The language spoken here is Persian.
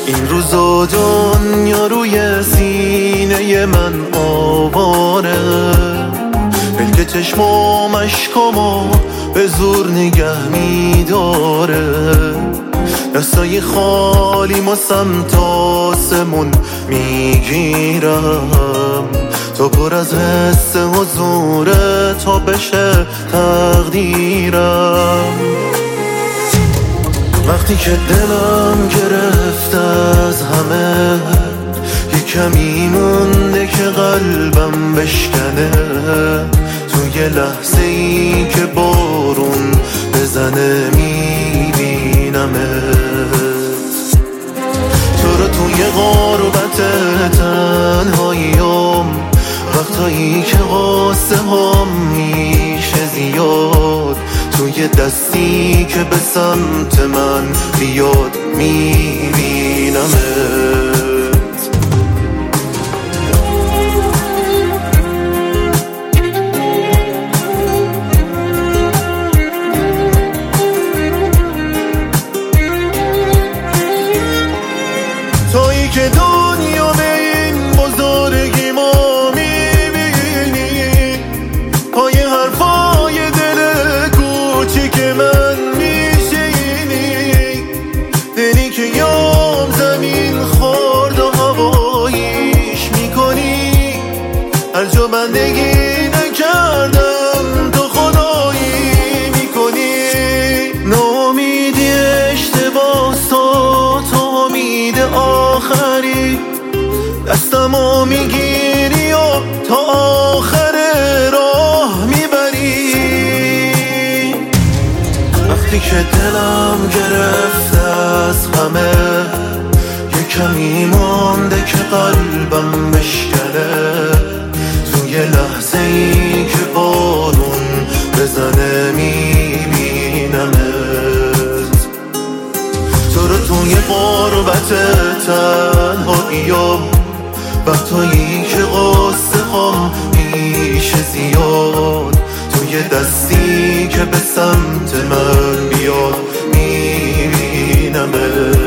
این روزا دنیا روی سینه من آواره، پلک چشمام اشکامو به زور نگه میداره، دستای خالی ما سمت آسمون میگیرم تا پر از حس حضوره تا بشه تقدیرم. وقتی که دلم گرفته از همه، یه کمی مونده که قلبم بشکنه، توی لحظه ای که بارون بزنه میبینمت، تو رو توی غربت تنهاییم، وقتایی که قصه هم میشه زیاد، توی دستی که به سمت من بیاد میبینمت. تویی که دنیا به این بزرگی ما میبینی، پای حرفای دل کوچیک من میشینی، دلی که یام زمین خورد و هواییش میکنی، هر جا بندگی نکردم تو خدایی میکنی، ناامیدی اشتباس تو امید آخری، دستمو میگیری و تا آخر راه میبری. وقتی که دلم گرفته از همه، یه کمی مونده که قلبم بشکنه، توی لحظه ای که بارون بزنه میبینمت، تو رو توی غربت تنهاییم، وقتایی که قصه هم میشه زیاد، توی دستی که به سمت من بیاد میبینمت.